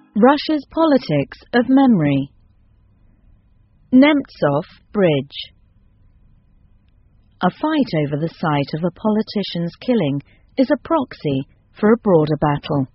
Russia's politics of memory. Nemtsov Bridge. A fight over the site of a politician's killing is a proxy for a broader battle.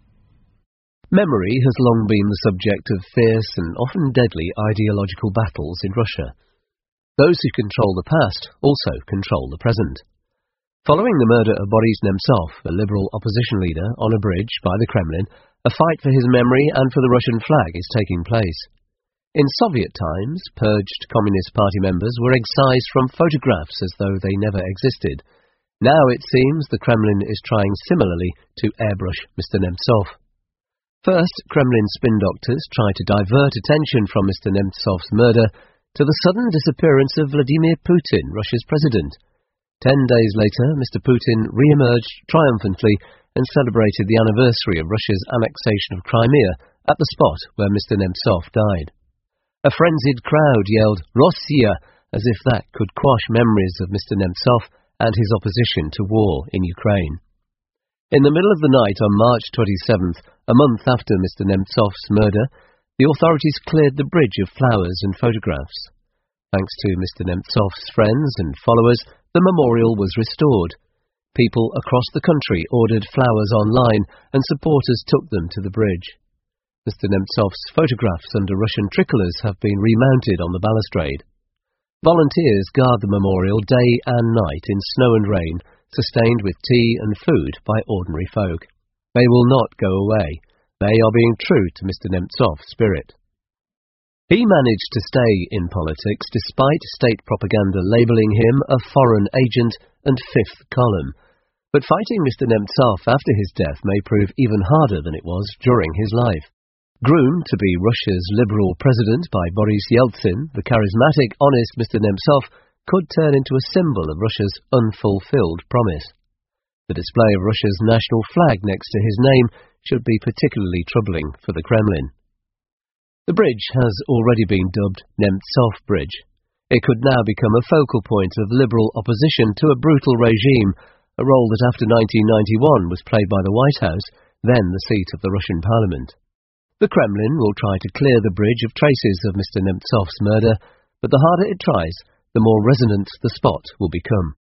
Memory has long been the subject of fierce and often deadly ideological battles in Russia. Those who control the past also control the present. Following the murder of Boris Nemtsov, a liberal opposition leader, on a bridge by the Kremlin, a fight for his memory and for the Russian flag is taking place. In Soviet times, purged Communist Party members were excised from photographs as though they never existed. Now it seems the Kremlin is trying similarly to airbrush Mr. Nemtsov. First, Kremlin spin doctors try to divert attention from Mr. Nemtsov's murder to the sudden disappearance of Vladimir Putin, Russia's president. 10 days later, Mr. Putin re-emerged triumphantly and celebrated the anniversary of Russia's annexation of Crimea at the spot where Mr. Nemtsov died. A frenzied crowd yelled "Rossiya" as if that could quash memories of Mr. Nemtsov and his opposition to war in Ukraine. In the middle of the night on March 27th, a month after Mr. Nemtsov's murder, the authorities cleared the bridge of flowers and photographs. Thanks to Mr. Nemtsov's friends and followers, the memorial was restored. People across the country ordered flowers online and supporters took them to the bridge. Mr. Nemtsov's photographs under Russian tricolours have been remounted on the balustrade. Volunteers guard the memorial day and night in snow and rain, sustained with tea and food by ordinary folk. They will not go away. They are being true to Mr. Nemtsov's spirit. He managed to stay in politics despite state propaganda labelling him a foreign agent and fifth column. But fighting Mr. Nemtsov after his death may prove even harder than it was during his life. Groomed to be Russia's liberal president by Boris Yeltsin, the charismatic, honest Mr. Nemtsov could turn into a symbol of Russia's unfulfilled promise. The display of Russia's national flag next to his name should be particularly troubling for the Kremlin. The bridge has already been dubbed Nemtsov Bridge. It could now become a focal point of liberal opposition to a brutal regime, a role that after 1991 was played by the White House, then the seat of the Russian Parliament. The Kremlin will try to clear the bridge of traces of Mr. Nemtsov's murder, but the harder it tries, the more resonant the spot will become.